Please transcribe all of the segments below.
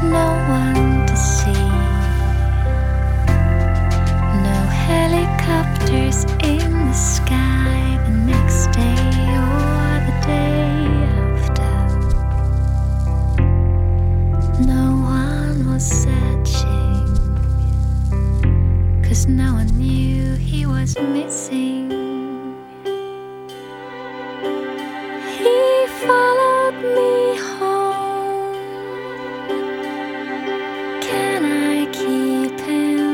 no one to see, no helicopters in the sky the next day or the day after. No one was searching, 'cause no one knew he was missing. He followed me home. Can I keep him?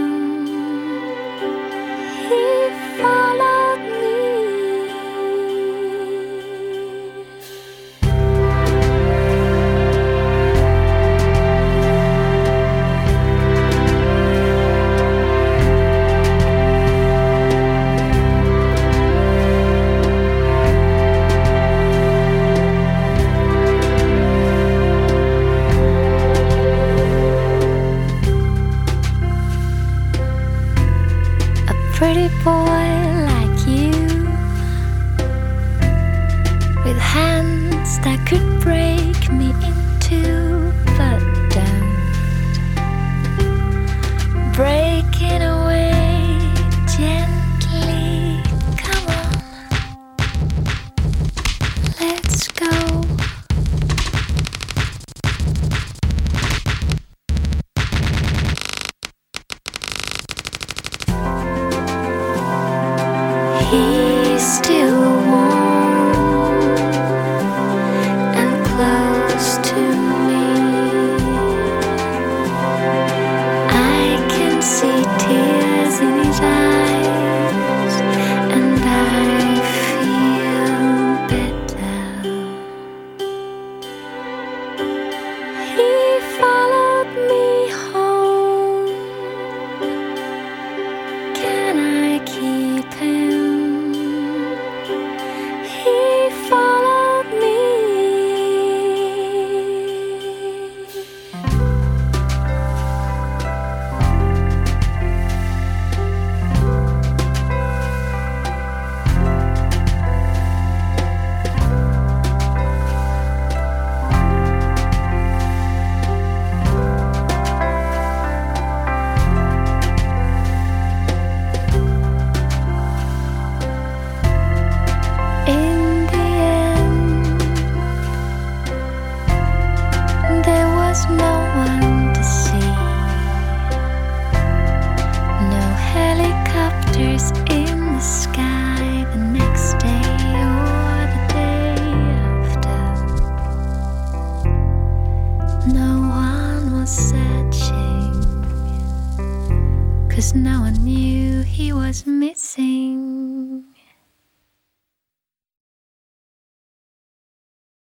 He followed me. Pretty boy like you, with hands that could break me in two, but don't break it away gently. Come on, let's go. He's still warm and close to me. I can see tears in his eyes, and I feel better. He followed me home. Can I keep him? He followed me. In the end, there was no one to see, no helicopters in the sky the next day or the day after. No one was searching, 'cause no one knew he was missing.